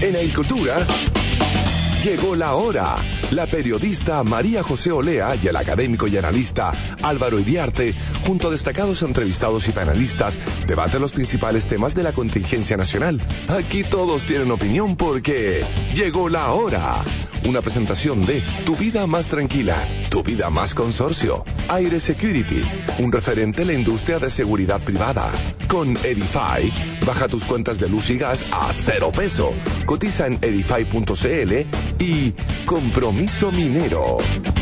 En Agricultura, llegó la hora. La periodista María José Olea y el académico y analista Álvaro Iriarte, junto a destacados entrevistados y panelistas, debaten los principales temas de la contingencia nacional. Aquí todos tienen opinión porque llegó la hora. Una presentación de Tu Vida Más Tranquila, Tu Vida Más Consorcio, Aire Security, un referente en la industria de seguridad privada. Con Edify, baja tus cuentas de luz y gas a 0 peso. Cotiza en edify.cl y Compromiso Minero.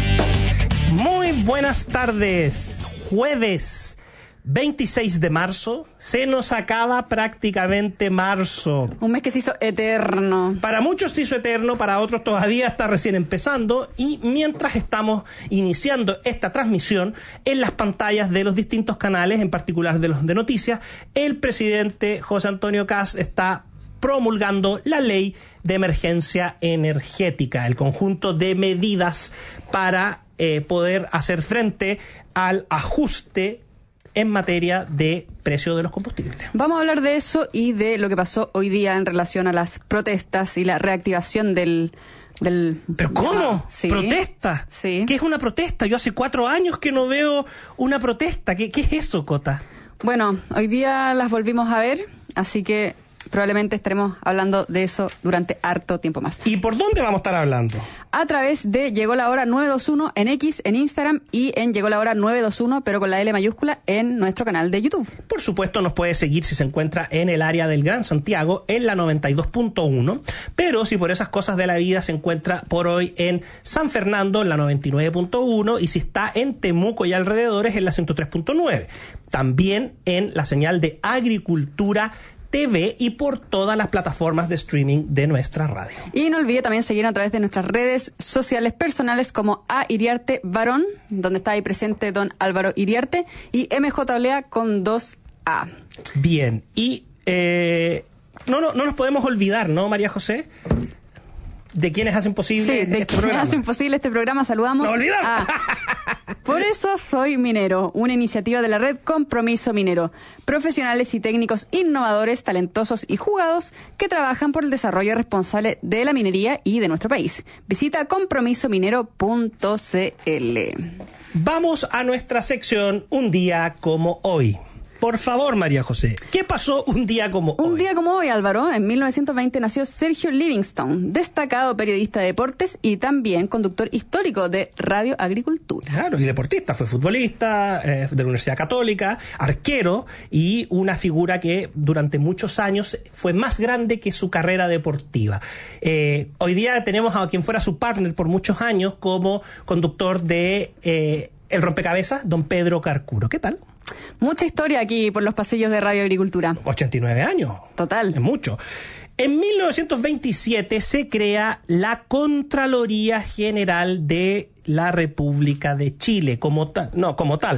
Muy buenas tardes. Jueves 26 de marzo. Se nos acaba prácticamente marzo. Un mes que se hizo eterno. Para muchos se hizo eterno, para otros todavía está recién empezando. Y mientras estamos iniciando esta transmisión, en las pantallas de los distintos canales, en particular de los de noticias, el presidente José Antonio Kast está promulgando la ley de emergencia energética, el conjunto de medidas para poder hacer frente al ajuste en materia de precio de los combustibles. Vamos a hablar de eso y de lo que pasó hoy día en relación a las protestas y la reactivación del ¿Pero cómo? Sí. ¿Protesta? Sí. ¿Qué es una protesta? Yo hace 4 años que no veo una protesta. ¿Qué es eso, Cota? Bueno, hoy día las volvimos a ver, así que probablemente estaremos hablando de eso durante harto tiempo más. ¿Y por dónde vamos a estar hablando? A través de Llegó la Hora 921 en X, en Instagram, y en Llegó la Hora 921, pero con la L mayúscula, en nuestro canal de YouTube. Por supuesto, nos puede seguir si se encuentra en el área del Gran Santiago, en la 92.1, pero si por esas cosas de la vida se encuentra por hoy en San Fernando, en la 99.1, y si está en Temuco y alrededores, en la 103.9. También en la señal de Agricultura TV y por todas las plataformas de streaming de nuestra radio. Y no olvide también seguirnos a través de nuestras redes sociales personales como A Iriarte Varón, donde está ahí presente don Álvaro Iriarte, y MJ Olea con 2A. Bien, y no nos podemos olvidar, ¿no, María José? De quienes hacen posible este programa. Hacen posible este programa, saludamos. ¡No olvidamos! Por eso soy minero, una iniciativa de la red Compromiso Minero. Profesionales y técnicos innovadores, talentosos y jugados que trabajan por el desarrollo responsable de la minería y de nuestro país. Visita compromisominero.cl. Vamos a nuestra sección Un Día Como Hoy. Por favor, María José, ¿qué pasó un día como hoy? Un día como hoy, Álvaro, en 1920 nació Sergio Livingstone, destacado periodista de deportes y también conductor histórico de Radio Agricultura. Claro, y deportista, fue futbolista de la Universidad Católica, arquero y una figura que durante muchos años fue más grande que su carrera deportiva. Hoy día tenemos a quien fuera su partner por muchos años como conductor de El Rompecabezas, don Pedro Carcuro. ¿Qué tal? Mucha historia aquí por los pasillos de Radio Agricultura. 89 años. Total. Es mucho. En 1927 se crea la Contraloría General de la República de Chile, como tal.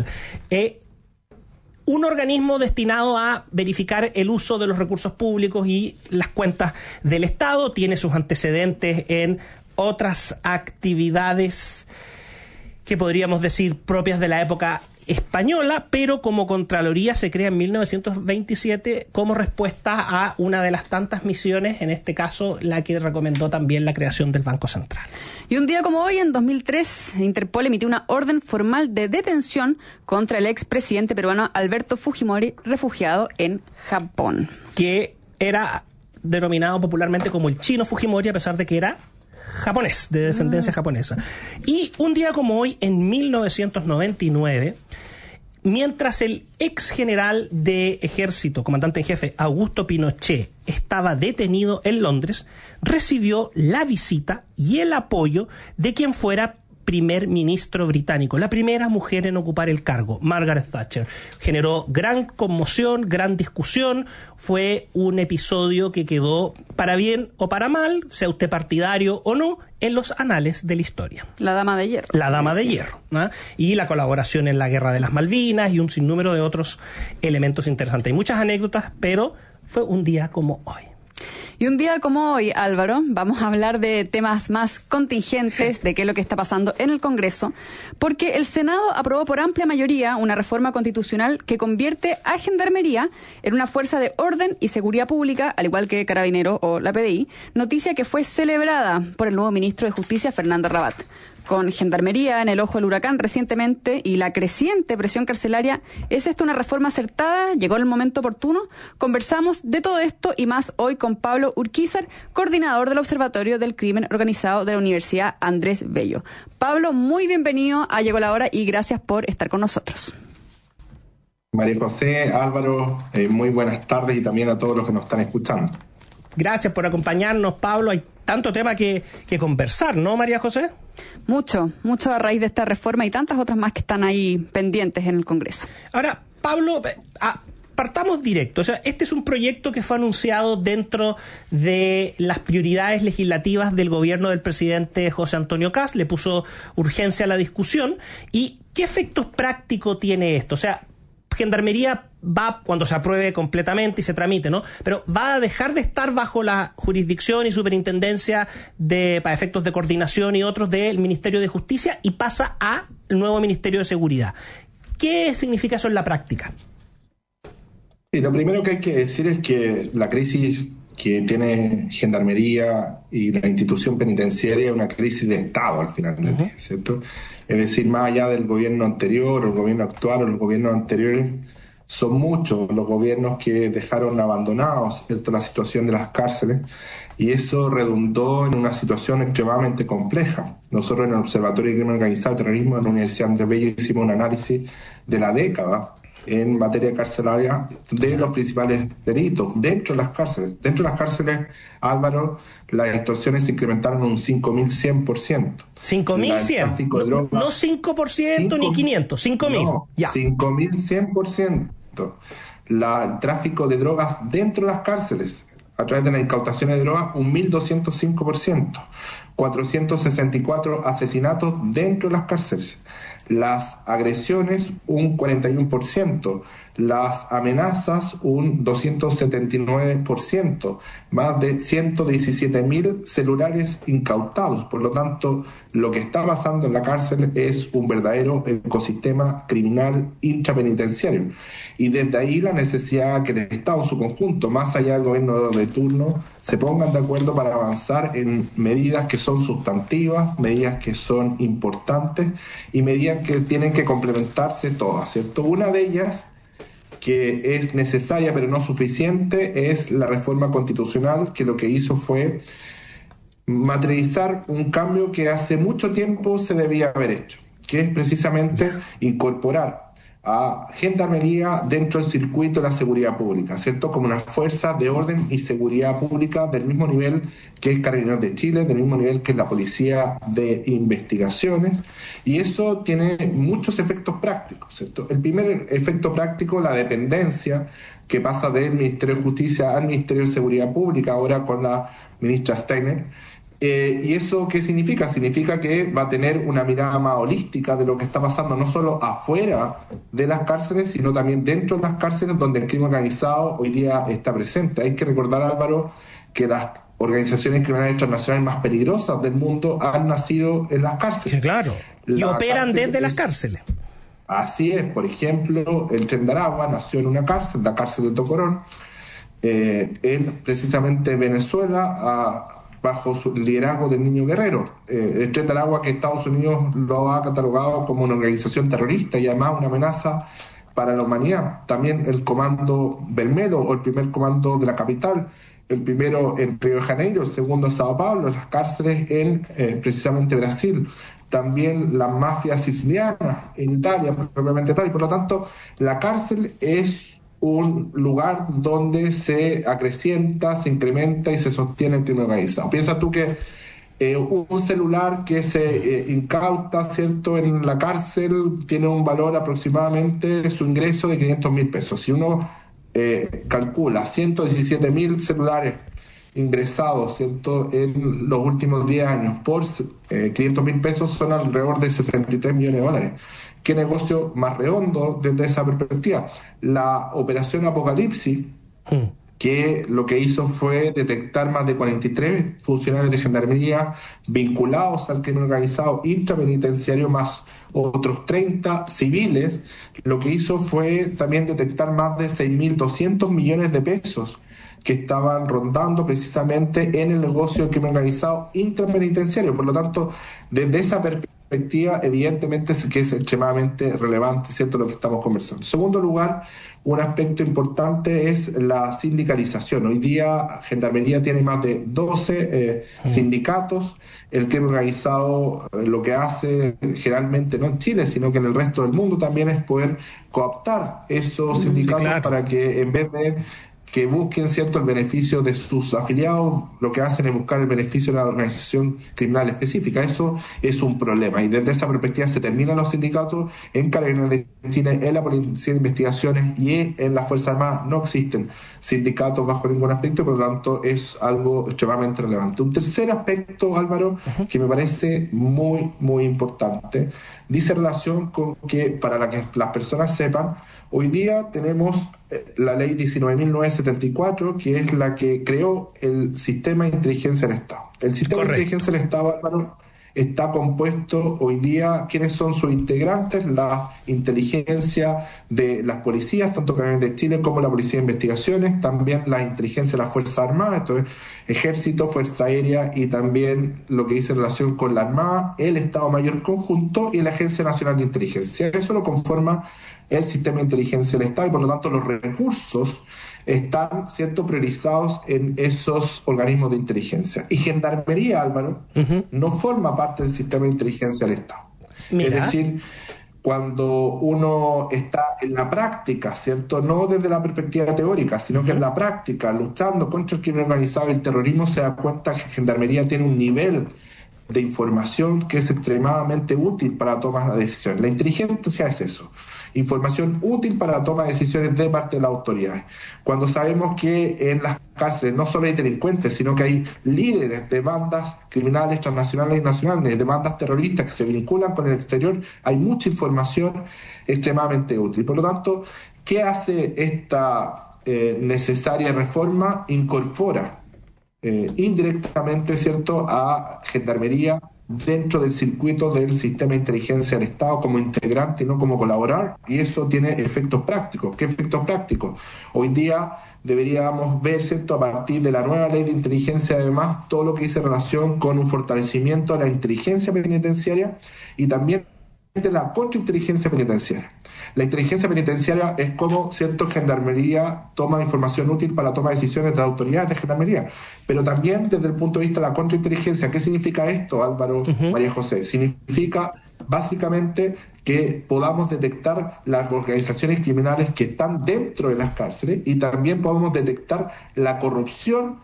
Un organismo destinado a verificar el uso de los recursos públicos y las cuentas del Estado. Tiene sus antecedentes en otras actividades que podríamos decir propias de la época española, pero como Contraloría se crea en 1927 como respuesta a una de las tantas misiones, en este caso la que recomendó también la creación del Banco Central. Y un día como hoy, en 2003, Interpol emitió una orden formal de detención contra el expresidente peruano Alberto Fujimori, refugiado en Japón. Que era denominado popularmente como el chino Fujimori, a pesar de que era japonés, de descendencia japonesa. Y un día como hoy, en 1999, mientras el ex general de ejército, comandante en jefe, Augusto Pinochet, estaba detenido en Londres, recibió la visita y el apoyo de quien fuera primer ministro británico, la primera mujer en ocupar el cargo, Margaret Thatcher. Generó gran conmoción, gran discusión. Fue un episodio que quedó, para bien o para mal, sea usted partidario o no, en los anales de la historia. La Dama de Hierro. La Dama de Hierro, ¿no? Y la colaboración en la Guerra de las Malvinas y un sinnúmero de otros elementos interesantes. Hay muchas anécdotas, pero fue un día como hoy. Y un día como hoy, Álvaro, vamos a hablar de temas más contingentes, de qué es lo que está pasando en el Congreso, porque el Senado aprobó por amplia mayoría una reforma constitucional que convierte a Gendarmería en una fuerza de orden y seguridad pública, al igual que Carabineros o la PDI, noticia que fue celebrada por el nuevo ministro de Justicia, Fernando Rabat. Con Gendarmería en el ojo del huracán recientemente y la creciente presión carcelaria, ¿es esta una reforma acertada? ¿Llegó el momento oportuno? Conversamos de todo esto y más hoy con Pablo Urquizar, coordinador del Observatorio del Crimen Organizado de la Universidad Andrés Bello. Pablo, muy bienvenido a Llegó la Hora y gracias por estar con nosotros. María José, Álvaro, muy buenas tardes y también a todos los que nos están escuchando. Gracias por acompañarnos, Pablo. Hay tanto tema que conversar, ¿no, María José? Mucho a raíz de esta reforma y tantas otras más que están ahí pendientes en el Congreso. Ahora, Pablo, partamos directo. O sea, este es un proyecto que fue anunciado dentro de las prioridades legislativas del gobierno del presidente José Antonio Kast. Le puso urgencia a la discusión. ¿Y qué efectos prácticos tiene esto? O sea, Gendarmería va, cuando se apruebe completamente y se tramite, ¿no? Pero va a dejar de estar bajo la jurisdicción y superintendencia para efectos de coordinación y otros del Ministerio de Justicia y pasa al nuevo Ministerio de Seguridad. ¿Qué significa eso en la práctica? Sí, lo primero que hay que decir es que la crisis que tiene Gendarmería y la institución penitenciaria es una crisis de Estado al final del día, ¿cierto? Es decir, más allá del gobierno anterior o el gobierno actual o los gobiernos anteriores, son muchos los gobiernos que dejaron abandonados, ¿cierto?, la situación de las cárceles, y eso redundó en una situación extremadamente compleja. Nosotros en el Observatorio de Crimen Organizado y Terrorismo de la Universidad Andrés Bello hicimos un análisis de la década en materia carcelaria de los principales delitos dentro de las cárceles. Dentro de las cárceles, Álvaro, las extorsiones se incrementaron un 5.100%. 5.100. No 5% ni 500, 5.000. No, ya. 5.100%. El tráfico de drogas dentro de las cárceles, a través de las incautaciones de drogas, un 1.205%. 464 asesinatos dentro de las cárceles. Las agresiones, un 41%. Las amenazas, un 279%. Más de 117.000 celulares incautados. Por lo tanto, lo que está pasando en la cárcel es un verdadero ecosistema criminal intrapenitenciario. Y desde ahí la necesidad que el Estado en su conjunto, más allá del gobierno de turno, se pongan de acuerdo para avanzar en medidas que son sustantivas, medidas que son importantes y medidas que tienen que complementarse todas, ¿cierto? Una de ellas, que es necesaria pero no suficiente, es la reforma constitucional, que lo que hizo fue materializar un cambio que hace mucho tiempo se debía haber hecho, que es precisamente incorporar a Gendarmería dentro del circuito de la seguridad pública, ¿cierto? Como una fuerza de orden y seguridad pública del mismo nivel que es Carabineros de Chile, del mismo nivel que es la Policía de Investigaciones, y eso tiene muchos efectos prácticos, ¿cierto? El primer efecto práctico, la dependencia que pasa del Ministerio de Justicia al Ministerio de Seguridad Pública, ahora con la ministra Steiner. ¿Y eso qué significa? Significa que va a tener una mirada más holística de lo que está pasando no solo afuera de las cárceles, sino también dentro de las cárceles donde el crimen organizado hoy día está presente. Hay que recordar, Álvaro, que las organizaciones criminales transnacionales más peligrosas del mundo han nacido en las cárceles. Sí, claro, y operan desde las cárceles. Así es. Por ejemplo, el Tren de Aragua nació en una cárcel, la cárcel de Tocorón, en precisamente Venezuela, bajo su liderazgo del Niño Guerrero. El Tren de Aragua, que Estados Unidos lo ha catalogado como una organización terrorista y además una amenaza para la humanidad. También el Comando Belmero, o el primer comando de la capital, el primero en Río de Janeiro, el segundo en Sao Paulo, las cárceles en precisamente Brasil. También las mafias sicilianas en Italia, propiamente tal. Y por lo tanto, la cárcel es un lugar donde se acrecienta, se incrementa y se sostiene el crimen organizado. Piensa tú que un celular que se incauta, ¿cierto?, en la cárcel tiene un valor aproximadamente de su ingreso de 500.000 pesos. Si uno calcula 117.000 celulares ingresados, ¿cierto?, en los últimos 10 años por 500.000 pesos, son alrededor de 63 millones de dólares. ¿Qué negocio más redondo desde esa perspectiva? La operación Apocalipsis, que lo que hizo fue detectar más de 43 funcionarios de Gendarmería vinculados al crimen organizado intrapenitenciario, más otros 30 civiles. Lo que hizo fue también detectar más de 6.200 millones de pesos que estaban rondando precisamente en el negocio del crimen organizado intrapenitenciario. Por lo tanto, desde esa perspectiva, evidentemente es que es extremadamente relevante, ¿cierto?, lo que estamos conversando. En segundo lugar, un aspecto importante es la sindicalización. Hoy día Gendarmería tiene más de 12 sindicatos. El crimen organizado lo que hace generalmente, no en Chile, sino que en el resto del mundo también, es poder cooptar esos sindicatos para que, en vez de que busquen, ¿cierto?, el beneficio de sus afiliados, lo que hacen es buscar el beneficio de la organización criminal específica. Eso es un problema, y desde esa perspectiva se terminan los sindicatos. En Carabineros de Chile, en la Policía de Investigaciones y en las Fuerzas Armadas no existen sindicatos bajo ningún aspecto, por lo tanto es algo extremadamente relevante. Un tercer aspecto, Álvaro, que me parece muy, muy importante, dice relación con que, para que las personas sepan, hoy día tenemos la ley 19.974, que es la que creó el sistema de inteligencia del Estado. El sistema de inteligencia del Estado, Álvaro, está compuesto hoy día, ¿quiénes son sus integrantes? La inteligencia de las policías, tanto Carabineros de Chile como la Policía de Investigaciones, también la inteligencia de las Fuerzas Armadas, esto es Ejército, Fuerza Aérea, y también lo que dice relación con la Armada, el Estado Mayor Conjunto y la Agencia Nacional de Inteligencia. Eso lo conforma el sistema de inteligencia del Estado, y por lo tanto los recursos están, ¿cierto?, priorizados en esos organismos de inteligencia. Y Gendarmería, Álvaro, no forma parte del sistema de inteligencia del Estado. Mira. Es decir, cuando uno está en la práctica, ¿cierto?, no desde la perspectiva teórica, sino que en la práctica, luchando contra el crimen organizado y el terrorismo, se da cuenta que Gendarmería tiene un nivel de información que es extremadamente útil para tomar la decisión. La inteligencia es eso: información útil para la toma de decisiones de parte de las autoridades. Cuando sabemos que en las cárceles no solo hay delincuentes, sino que hay líderes de bandas criminales transnacionales y nacionales, de bandas terroristas que se vinculan con el exterior, hay mucha información extremadamente útil. Por lo tanto, ¿qué hace esta necesaria reforma? Incorpora indirectamente, ¿cierto?, a Gendarmería dentro del circuito del sistema de inteligencia del Estado como integrante y no como colaborar, y eso tiene efectos prácticos. ¿Qué efectos prácticos? Hoy día deberíamos ver, ¿cierto?, a partir de la nueva ley de inteligencia, además, todo lo que dice relación con un fortalecimiento de la inteligencia penitenciaria y también de la contrainteligencia penitenciaria. La inteligencia penitenciaria es como, ¿cierto?, Gendarmería toma información útil para la toma de decisiones de las autoridades de Gendarmería, pero también desde el punto de vista de la contrainteligencia. ¿Qué significa esto, Álvaro, María José? Significa básicamente que podamos detectar las organizaciones criminales que están dentro de las cárceles, y también podamos detectar la corrupción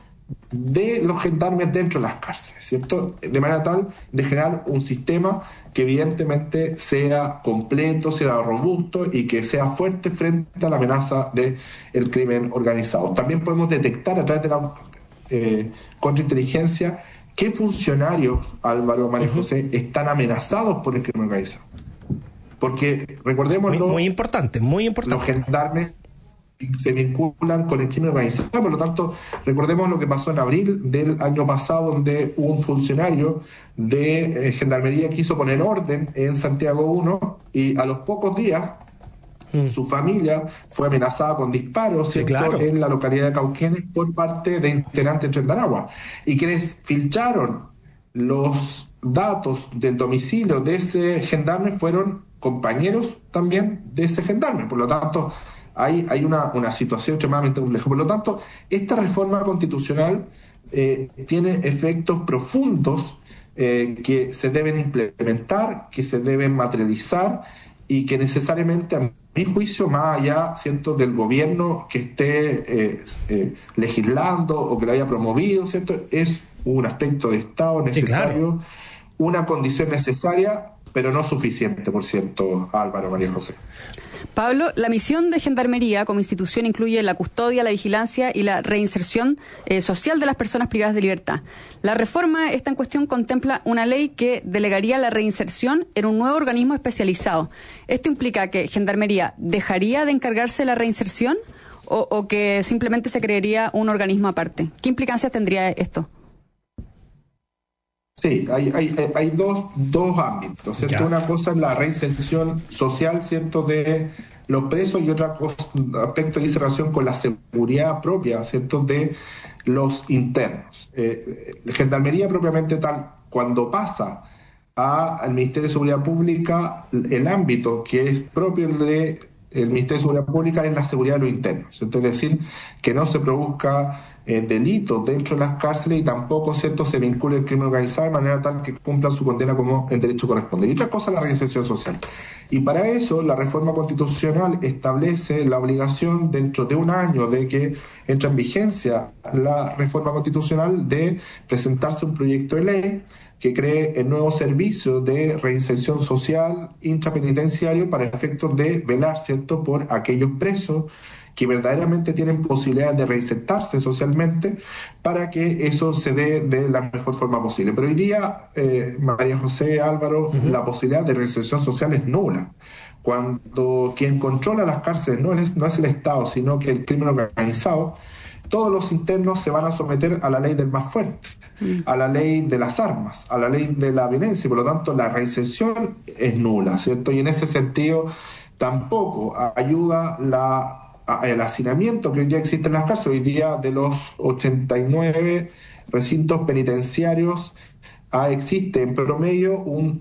de los gendarmes dentro de las cárceles, ¿cierto?, de manera tal de generar un sistema que evidentemente sea completo, sea robusto y que sea fuerte frente a la amenaza del crimen organizado. También podemos detectar a través de la contrainteligencia qué funcionarios, Álvaro, María José, están amenazados por el crimen organizado. Porque recordemos, muy importante. Los gendarmes se vinculan con el crimen organizado. Por lo tanto, recordemos lo que pasó en abril del año pasado, donde un funcionario de Gendarmería quiso poner orden en Santiago 1, y a los pocos días su familia fue amenazada con disparos, en la localidad de Cauquenes por parte de integrantes de Trendaragua, y quienes filtraron los datos del domicilio de ese gendarme fueron compañeros también de ese gendarme. Por lo tanto, hay una situación extremadamente compleja. Por lo tanto, esta reforma constitucional tiene efectos profundos que se deben implementar, que se deben materializar, y que necesariamente, a mi juicio, más allá, ¿cierto?, del gobierno que esté legislando o que lo haya promovido, ¿cierto?, es un aspecto de Estado necesario, una condición necesaria, pero no suficiente, por cierto, Álvaro, María José. Pablo, la misión de Gendarmería como institución incluye la custodia, la vigilancia y la reinserción social de las personas privadas de libertad. La reforma esta en cuestión contempla una ley que delegaría la reinserción en un nuevo organismo especializado. ¿Esto implica que Gendarmería dejaría de encargarse de la reinserción o que simplemente se crearía un organismo aparte? ¿Qué implicancias tendría esto? Sí, hay dos ámbitos, ¿cierto? Ya. Una cosa es la reinserción social, ¿cierto?, de los presos, y otra aspecto dice relación con la seguridad propia, ¿cierto?, de los internos. La Gendarmería propiamente tal, cuando pasa al Ministerio de Seguridad Pública, el ámbito que es propio del Ministerio de Seguridad Pública es la seguridad de los internos, ¿cierto? Es decir, que no se produzca delitos dentro de las cárceles y tampoco, ¿cierto?, se vincule el crimen organizado de manera tal que cumplan su condena como el derecho corresponde. Y otra cosa es la reinserción social. Y para eso la reforma constitucional establece la obligación dentro de un año de que entra en vigencia la reforma constitucional de presentarse un proyecto de ley que cree el nuevo servicio de reinserción social intrapenitenciario para efectos de velar, ¿cierto?, por aquellos presos que verdaderamente tienen posibilidades de reinsertarse socialmente para que eso se dé de la mejor forma posible. Pero hoy día, María José, Álvaro, la posibilidad de reinserción social es nula. Cuando quien controla las cárceles no es el Estado, sino que el crimen organizado, todos los internos se van a someter a la ley del más fuerte, a la ley de las armas, a la ley de la violencia, y por lo tanto la reinserción es nula, ¿cierto? Y en ese sentido tampoco ayuda el hacinamiento que hoy día existe en las cárceles. Hoy día, de los 89 recintos penitenciarios, existe en promedio un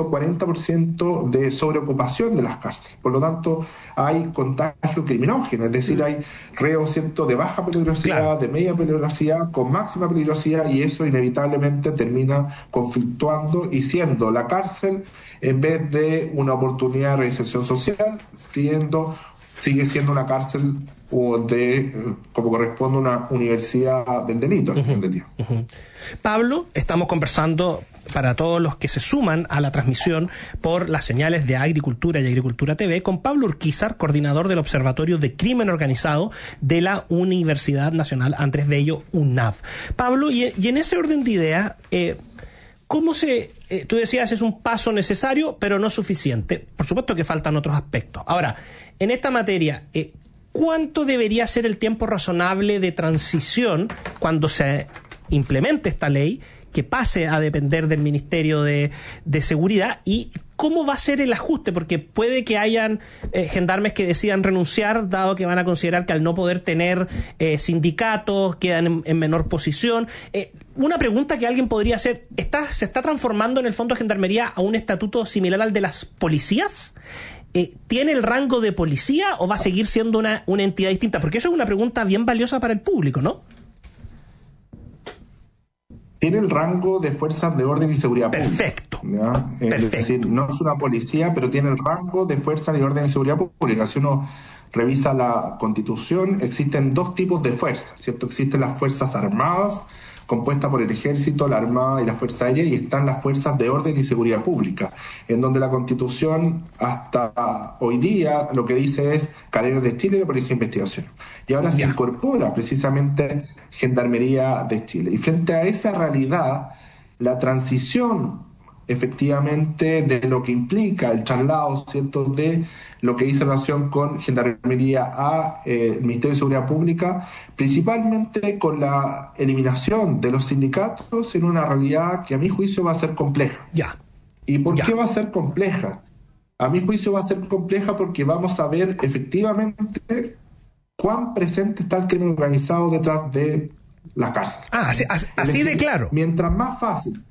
140% de sobreocupación de las cárceles. Por lo tanto, hay contagio criminógeno, es decir, hay reos, ¿cierto?, de baja peligrosidad, claro, de media peligrosidad, con máxima peligrosidad, y eso inevitablemente termina conflictuando y siendo la cárcel, en vez de una oportunidad de reinserción social, sigue siendo una cárcel como corresponde a una universidad del delito. Pablo, estamos conversando, para todos los que se suman a la transmisión por las señales de Agricultura y Agricultura TV, con Pablo Urquizar, coordinador del Observatorio de Crimen Organizado de la Universidad Nacional Andrés Bello, UNAV. Pablo, y en ese orden de ideas, tú decías, es un paso necesario, pero no suficiente. Por supuesto que faltan otros aspectos. Ahora, en esta materia, ¿cuánto debería ser el tiempo razonable de transición cuando se implemente esta ley, que pase a depender del Ministerio de Seguridad? ¿Y cómo va a ser el ajuste? Porque puede que hayan gendarmes que decidan renunciar, dado que van a considerar que al no poder tener sindicatos quedan en menor posición. Una pregunta que alguien podría hacer: ¿se está transformando en el fondo de Gendarmería a un estatuto similar al de las policías? ¿Tiene el rango de policía o va a seguir siendo una entidad distinta? Porque eso es una pregunta bien valiosa para el público, ¿no? Tiene el rango de fuerzas de orden y seguridad pública. Perfecto. Es decir, no es una policía, pero tiene el rango de fuerzas de orden y seguridad pública. Si uno revisa la Constitución, existen dos tipos de fuerzas, ¿cierto? Existen las fuerzas armadas, compuesta por el Ejército, la Armada y la Fuerza Aérea, y están las fuerzas de orden y seguridad pública, en donde la Constitución hasta hoy día lo que dice es Carabineros de Chile y la Policía de Investigación. Y ahora se incorpora precisamente Gendarmería de Chile. Y frente a esa realidad, la transición efectivamente de lo que implica el traslado, ¿cierto?, de lo que dice relación con Gendarmería a el Ministerio de Seguridad Pública, principalmente con la eliminación de los sindicatos, en una realidad que a mi juicio va a ser compleja. ¿Y por qué va a ser compleja? A mi juicio va a ser compleja porque vamos a ver efectivamente cuán presente está el crimen organizado detrás de las cárceles. Así de claro. Mientras más fácil,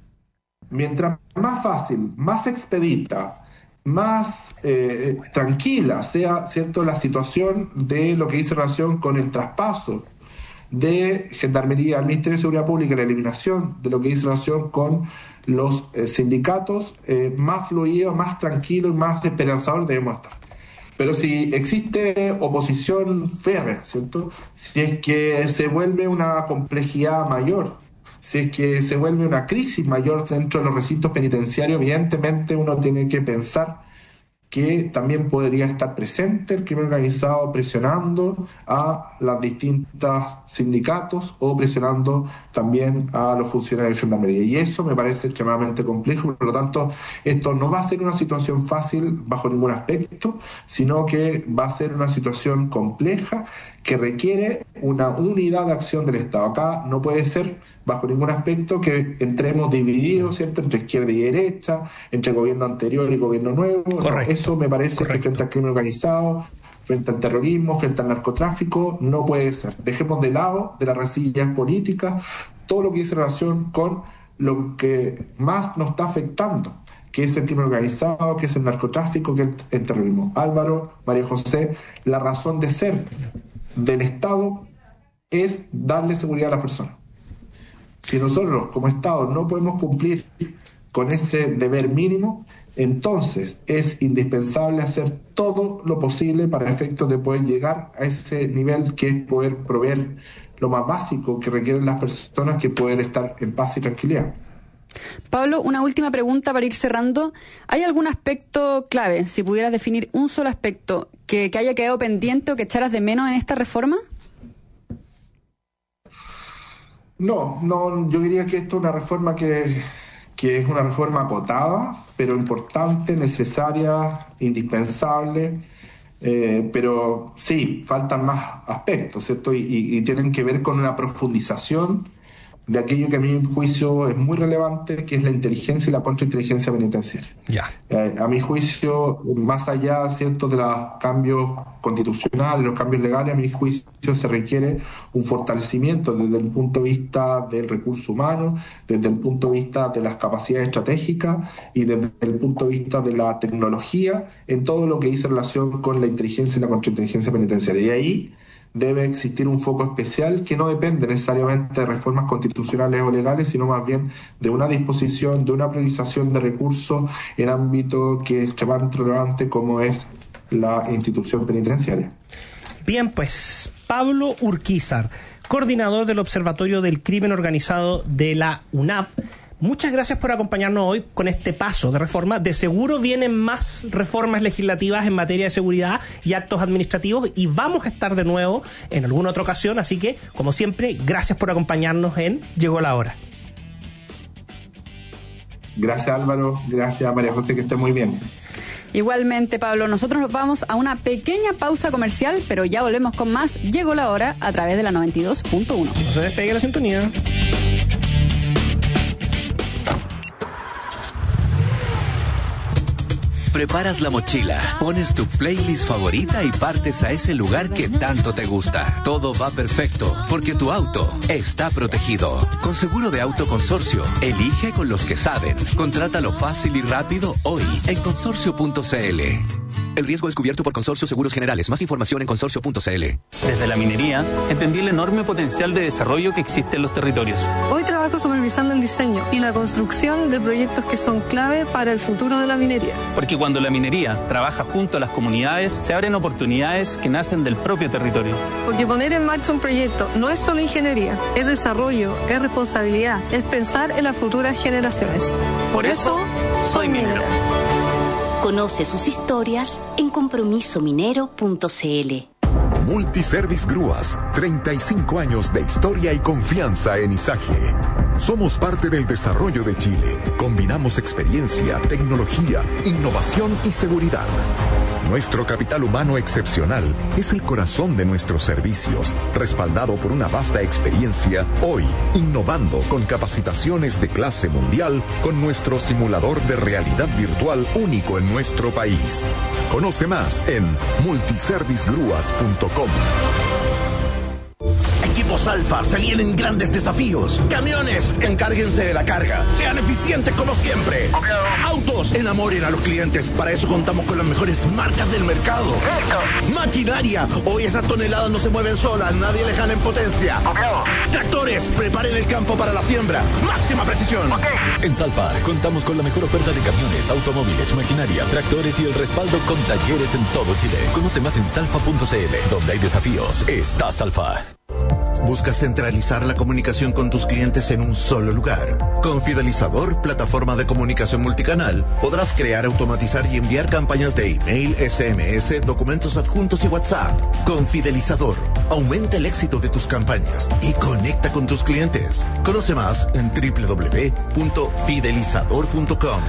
más expedita, más tranquila sea, ¿cierto?, la situación de lo que dice relación con el traspaso de Gendarmería al Ministerio de Seguridad Pública y la eliminación de lo que dice relación con los sindicatos, más fluido, más tranquilo y más esperanzador debemos estar. Pero si existe oposición férrea, ¿cierto?, si es que se vuelve una complejidad mayor, si es que se vuelve una crisis mayor dentro de los recintos penitenciarios, evidentemente uno tiene que pensar que también podría estar presente el crimen organizado presionando a las distintas sindicatos o presionando también a los funcionarios de Gendarmería. Y eso me parece extremadamente complejo, por lo tanto, esto no va a ser una situación fácil bajo ningún aspecto, sino que va a ser una situación compleja que requiere una unidad de acción del Estado. Acá no puede ser bajo ningún aspecto que entremos divididos, ¿cierto?, entre izquierda y derecha, entre gobierno anterior y gobierno nuevo. No, eso me parece que frente al crimen organizado, frente al terrorismo, frente al narcotráfico, no puede ser. Dejemos de lado de las resillas políticas todo lo que dice relación con lo que más nos está afectando, que es el crimen organizado, que es el narcotráfico, que es el terrorismo. Álvaro, María José, la razón de ser del Estado es darle seguridad a las personas. Si nosotros como Estado no podemos cumplir con ese deber mínimo, entonces es indispensable hacer todo lo posible para efectos de poder llegar a ese nivel, que es poder proveer lo más básico que requieren las personas, que poder estar en paz y tranquilidad. Pablo, una última pregunta para ir cerrando. ¿Hay algún aspecto clave, si pudieras definir un solo aspecto que haya quedado pendiente o que echaras de menos en esta reforma? No, yo diría que esto es una reforma que es una reforma acotada, pero importante, necesaria, indispensable, pero sí, faltan más aspectos, ¿cierto? Y tienen que ver con una profundización de aquello que a mi juicio es muy relevante, que es la inteligencia y la contrainteligencia penitenciaria. A mi juicio, más allá, ¿cierto?, de los cambios constitucionales, los cambios legales, a mi juicio se requiere un fortalecimiento desde el punto de vista del recurso humano, desde el punto de vista de las capacidades estratégicas y desde el punto de vista de la tecnología en todo lo que dice relación con la inteligencia y la contrainteligencia penitenciaria. Y ahí debe existir un foco especial que no depende necesariamente de reformas constitucionales o legales, sino más bien de una disposición, de una priorización de recursos en ámbito que es extremadamente relevante, como es la institución penitenciaria. Bien, pues Pablo Urquizar, coordinador del Observatorio del Crimen Organizado de la UNAV, muchas gracias por acompañarnos hoy con este paso de reforma. De seguro vienen más reformas legislativas en materia de seguridad y actos administrativos, y vamos a estar de nuevo en alguna otra ocasión, así que, como siempre, gracias por acompañarnos en Llegó la Hora. Gracias, Álvaro, gracias, María José, que esté muy bien. Igualmente, Pablo, nosotros nos vamos a una pequeña pausa comercial, pero ya volvemos con más Llegó la Hora a través de la 92.1. No se despegue la sintonía. Preparas la mochila, pones tu playlist favorita y partes a ese lugar que tanto te gusta. Todo va perfecto, porque tu auto está protegido. Con Seguro de Auto Consorcio, elige con los que saben. Contrátalo fácil y rápido hoy en consorcio.cl. El riesgo es cubierto por Consorcio Seguros Generales. Más información en consorcio.cl. Desde la minería, entendí el enorme potencial de desarrollo que existe en los territorios. Hoy trabajo supervisando el diseño y la construcción de proyectos que son clave para el futuro de la minería. Porque cuando la minería trabaja junto a las comunidades, se abren oportunidades que nacen del propio territorio. Porque poner en marcha un proyecto no es solo ingeniería, es desarrollo, es responsabilidad, es pensar en las futuras generaciones. Por eso, soy minero. Conoce sus historias en compromisominero.cl. Multiservice Grúas, 35 años de historia y confianza en Izaje. Somos parte del desarrollo de Chile. Combinamos experiencia, tecnología, innovación y seguridad. Nuestro capital humano excepcional es el corazón de nuestros servicios, respaldado por una vasta experiencia, hoy innovando con capacitaciones de clase mundial con nuestro simulador de realidad virtual único en nuestro país. Conoce más en multiservicegrúas.com. Equipos Alfa, se vienen grandes desafíos. Camiones, encárguense de la carga. Sean eficientes como siempre. Autos, enamoren a los clientes. Para eso contamos con las mejores marcas del mercado. Maquinaria, hoy esas toneladas no se mueven solas. Nadie les gana en potencia. Tractores, preparen el campo para la siembra. Máxima precisión. En Salfa contamos con la mejor oferta de camiones, automóviles, maquinaria, tractores y el respaldo con talleres en todo Chile. Conoce más en salfa.cl. Donde hay desafíos, está Salfa. ¿Buscas centralizar la comunicación con tus clientes en un solo lugar? Con Fidelizador, plataforma de comunicación multicanal, podrás crear, automatizar y enviar campañas de email, SMS, documentos adjuntos y WhatsApp. Con Fidelizador, aumenta el éxito de tus campañas y conecta con tus clientes. Conoce más en www.fidelizador.com.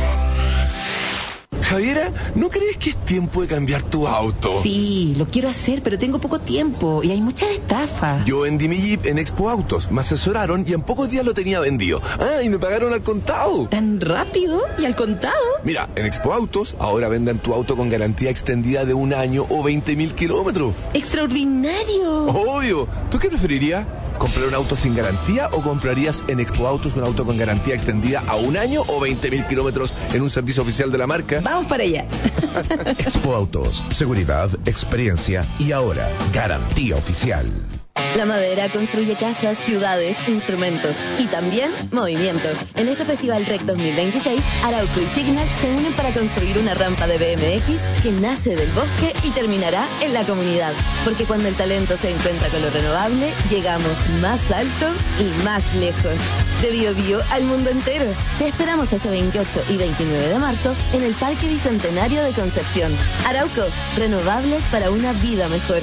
Javiera, ¿no crees que es tiempo de cambiar tu auto? Sí, lo quiero hacer, pero tengo poco tiempo y hay muchas estafas. Yo vendí mi Jeep en Expo Autos, me asesoraron y en pocos días lo tenía vendido. Y me pagaron al contado. ¿Tan rápido y al contado? Mira, en Expo Autos ahora venden tu auto con garantía extendida de 1 año o 20.000 kilómetros. ¡Extraordinario! Obvio. ¿Tú qué preferirías? ¿Comprar un auto sin garantía o comprarías en Expo Autos un auto con garantía extendida a 1 año o 20.000 kilómetros en un servicio oficial de la marca? Vamos para allá. Expo Autos, seguridad, experiencia y ahora, garantía oficial. La madera construye casas, ciudades, instrumentos y también movimiento. En este Festival REC 2026, Arauco y Signal se unen para construir una rampa de BMX que nace del bosque y terminará en la comunidad. Porque cuando el talento se encuentra con lo renovable, llegamos más alto y más lejos. De Biobío al mundo entero. Te esperamos este 28 y 29 de marzo en el Parque Bicentenario de Concepción. Arauco, renovables para una vida mejor.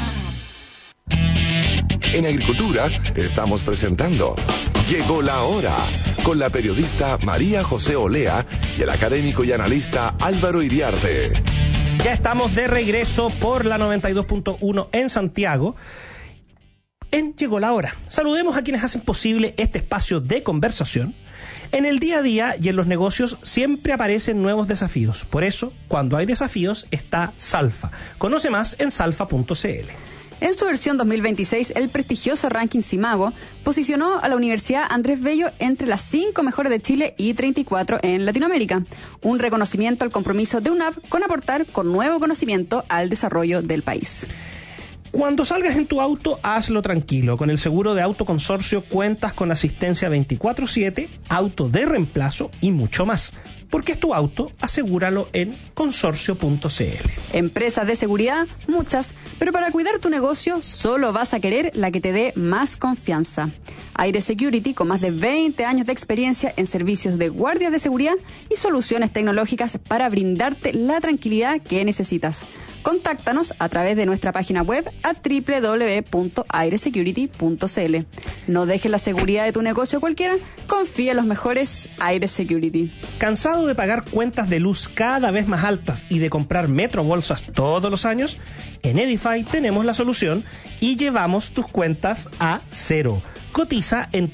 En Agricultura estamos presentando Llegó la Hora con la periodista María José Olea y el académico y analista Álvaro Iriarte. Ya estamos de regreso por la 92.1 en Santiago. Llegó la Hora. Saludemos a quienes hacen posible este espacio de conversación. En el día a día y en los negocios siempre aparecen nuevos desafíos. Por eso, cuando hay desafíos, está Salfa. Conoce más en salfa.cl. En su versión 2026, el prestigioso ranking Simago posicionó a la Universidad Andrés Bello entre las 5 mejores de Chile y 34 en Latinoamérica. Un reconocimiento al compromiso de UNAV con aportar con nuevo conocimiento al desarrollo del país. Cuando salgas en tu auto, hazlo tranquilo. Con el seguro de Auto Consorcio cuentas con asistencia 24/7, auto de reemplazo y mucho más. Porque es tu auto, asegúralo en consorcio.cl. Empresas de seguridad, muchas, pero para cuidar tu negocio solo vas a querer la que te dé más confianza. Aire Security, con más de 20 años de experiencia en servicios de guardias de seguridad y soluciones tecnológicas para brindarte la tranquilidad que necesitas. Contáctanos a través de nuestra página web a www.airesecurity.cl. No dejes la seguridad de tu negocio a cualquiera, confía en los mejores Aire Security. ¿Cansado de pagar cuentas de luz cada vez más altas y de comprar metrobolsas todos los años? En Edify tenemos la solución y llevamos tus cuentas a cero. Cotiza en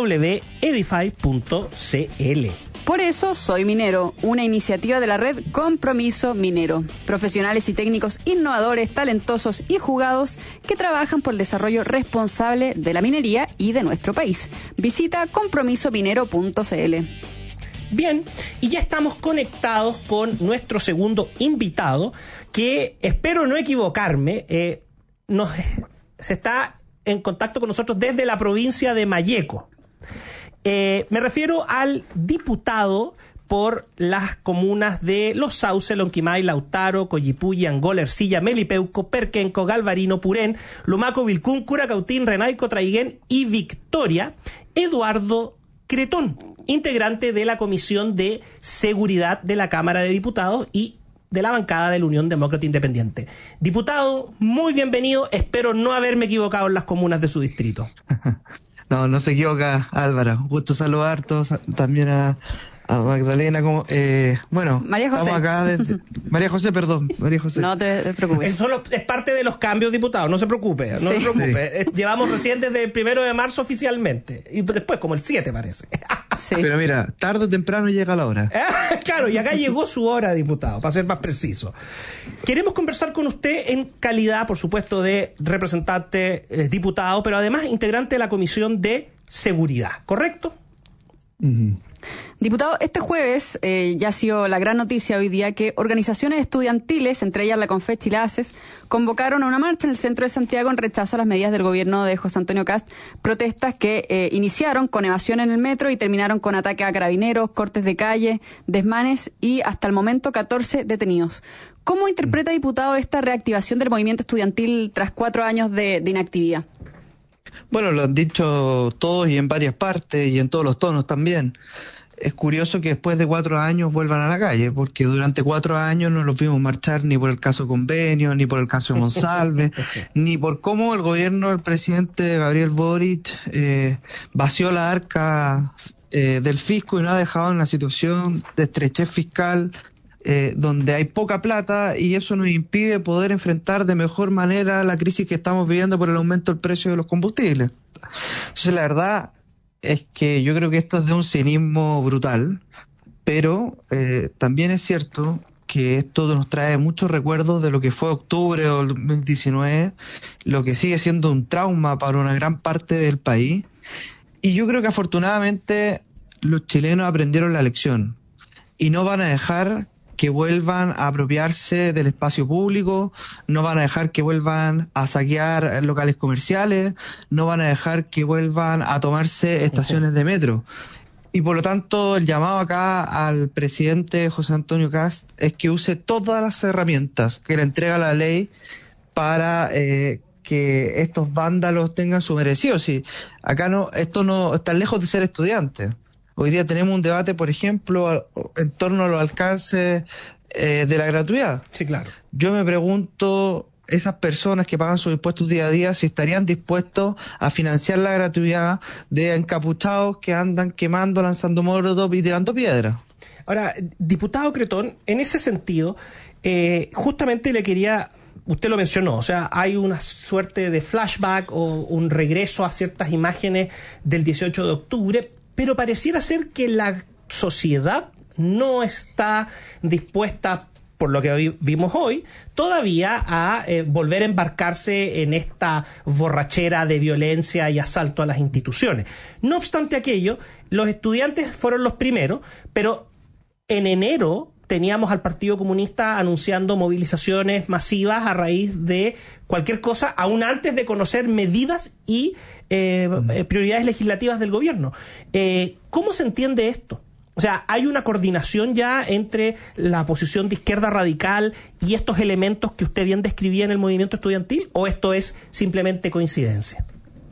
www.edify.cl. Por eso soy Minero, una iniciativa de la red Compromiso Minero. Profesionales y técnicos innovadores, talentosos y jugados que trabajan por el desarrollo responsable de la minería y de nuestro país. Visita compromisominero.cl. Bien, y ya estamos conectados con nuestro segundo invitado, que espero no equivocarme, se está en contacto con nosotros desde la provincia de Malleco. Me refiero al diputado por las comunas de Los Sauces, Lonquimay, Lautaro, Coyipulli, Angola, Ercilla, Melipeuco, Perquenco, Galvarino, Purén, Lumaco, Vilcún, Curacautín, Renaico, Traiguén y Victoria, Eduardo Cretón, integrante de la Comisión de Seguridad de la Cámara de Diputados y de la bancada de la Unión Demócrata Independiente. Diputado, muy bienvenido. Espero no haberme equivocado en las comunas de su distrito. No se equivoca, Álvaro. Gusto saludar todos, también a Magdalena. María José. Estamos acá desde... María José. No te preocupes. Es parte de los cambios, diputado. No se preocupe. Sí. Llevamos recién desde el 1 de marzo oficialmente. Y después como el 7 parece. Sí. Pero mira, tarde o temprano llega la hora. Claro, y acá llegó su hora, diputado, para ser más preciso. Queremos conversar con usted en calidad, por supuesto, de representante, diputado, pero además integrante de la Comisión de Seguridad, ¿correcto? Uh-huh. Diputado, este jueves ya ha sido la gran noticia hoy día que organizaciones estudiantiles, entre ellas la Confech y la ACES, convocaron a una marcha en el centro de Santiago en rechazo a las medidas del gobierno de José Antonio Kast, protestas que iniciaron con evasión en el metro y terminaron con ataques a carabineros, cortes de calle, desmanes y hasta el momento 14 detenidos. ¿Cómo interpreta, diputado, esta reactivación del movimiento estudiantil tras 4 años de inactividad? Bueno, lo han dicho todos y en varias partes y en todos los tonos también. Es curioso que después de 4 años vuelvan a la calle, porque durante 4 años no los vimos marchar ni por el caso Convenio, ni por el caso Monsalve, ni por cómo el gobierno del presidente Gabriel Boric vació la arca del fisco y no ha dejado en una situación de estrechez fiscal donde hay poca plata, y eso nos impide poder enfrentar de mejor manera la crisis que estamos viviendo por el aumento del precio de los combustibles. Entonces, la verdad es que yo creo que esto es de un cinismo brutal, pero también es cierto que esto nos trae muchos recuerdos de lo que fue octubre del 2019, lo que sigue siendo un trauma para una gran parte del país, y yo creo que afortunadamente los chilenos aprendieron la lección y no van a dejar que vuelvan a apropiarse del espacio público, no van a dejar que vuelvan a saquear locales comerciales, no van a dejar que vuelvan a tomarse estaciones de metro. Y por lo tanto, el llamado acá al presidente José Antonio Kast es que use todas las herramientas que le entrega la ley para que estos vándalos tengan su merecido. Sí, acá esto no está lejos de ser estudiantes. Hoy día tenemos un debate, por ejemplo, en torno a los alcances de la gratuidad. Sí, claro. Yo me pregunto, esas personas que pagan sus impuestos día a día, si estarían dispuestos a financiar la gratuidad de encapuchados que andan quemando, lanzando molotov y tirando piedras. Ahora, diputado Cretón, en ese sentido, justamente le quería... Usted lo mencionó, o sea, hay una suerte de flashback o un regreso a ciertas imágenes del 18 de octubre, pero pareciera ser que la sociedad no está dispuesta, por lo que vimos hoy, todavía a volver a embarcarse en esta borrachera de violencia y asalto a las instituciones. No obstante aquello, los estudiantes fueron los primeros, pero en enero teníamos al Partido Comunista anunciando movilizaciones masivas a raíz de cualquier cosa, aún antes de conocer medidas y prioridades legislativas del gobierno. ¿Cómo se entiende esto? O sea, ¿hay una coordinación ya entre la posición de izquierda radical y estos elementos que usted bien describía en el movimiento estudiantil, o esto es simplemente coincidencia?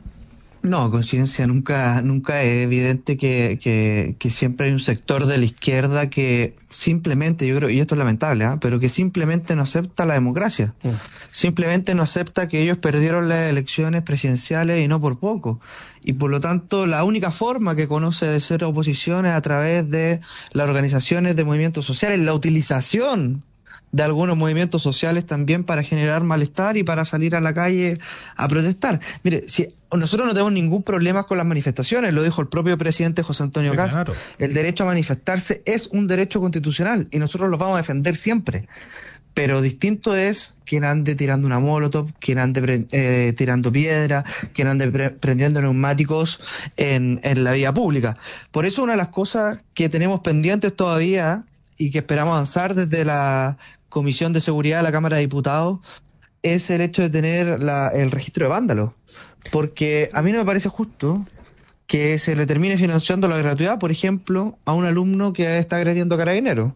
No, coincidencia nunca es evidente que siempre hay un sector de la izquierda que simplemente, yo creo, y esto es lamentable, pero que simplemente no acepta la democracia. Simplemente no acepta que ellos perdieron las elecciones presidenciales y no por poco. Y por lo tanto, la única forma que conoce de ser oposición es a través de las organizaciones de movimientos sociales, la utilización de algunos movimientos sociales también para generar malestar y para salir a la calle a protestar. Mire, si nosotros no tenemos ningún problema con las manifestaciones, lo dijo el propio presidente José Antonio Kast. Claro. El derecho a manifestarse es un derecho constitucional y nosotros lo vamos a defender siempre. Pero distinto es quien ande tirando una molotov, quien ande tirando piedra, quien ande prendiendo neumáticos en la vía pública. Por eso una de las cosas que tenemos pendientes todavía y que esperamos avanzar desde la Comisión de Seguridad de la Cámara de Diputados es el hecho de tener el registro de vándalos. Porque a mí no me parece justo que se le termine financiando la gratuidad, por ejemplo, a un alumno que está agrediendo a carabineros.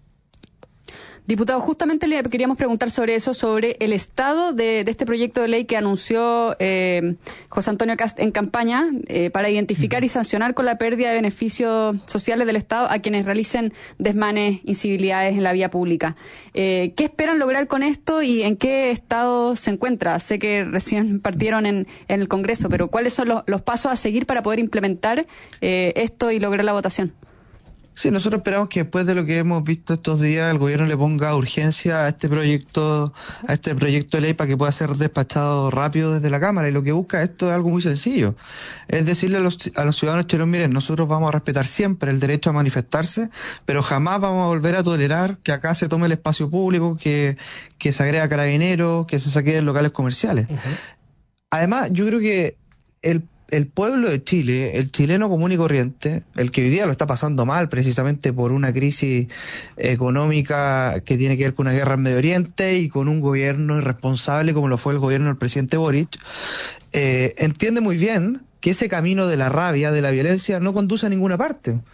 Diputado, justamente le queríamos preguntar sobre eso, sobre el estado de este proyecto de ley que anunció José Antonio Kast en campaña para identificar y sancionar con la pérdida de beneficios sociales del Estado a quienes realicen desmanes, incivilidades en la vía pública. ¿Qué esperan lograr con esto y en qué estado se encuentra? Sé que recién partieron en el Congreso, pero ¿cuáles son los pasos a seguir para poder implementar esto y lograr la votación? Sí, nosotros esperamos que después de lo que hemos visto estos días, el gobierno le ponga urgencia a este proyecto de ley para que pueda ser despachado rápido desde la Cámara. Y lo que busca esto es algo muy sencillo. Es decirle a los ciudadanos chilenos, miren, nosotros vamos a respetar siempre el derecho a manifestarse, pero jamás vamos a volver a tolerar que acá se tome el espacio público, que se agrega a carabineros, que se saqueen locales comerciales. Uh-huh. Además, yo creo que el pueblo de Chile, el chileno común y corriente, el que hoy día lo está pasando mal precisamente por una crisis económica que tiene que ver con una guerra en Medio Oriente y con un gobierno irresponsable como lo fue el gobierno del presidente Boric, entiende muy bien que ese camino de la rabia, de la violencia, no conduce a ninguna parte.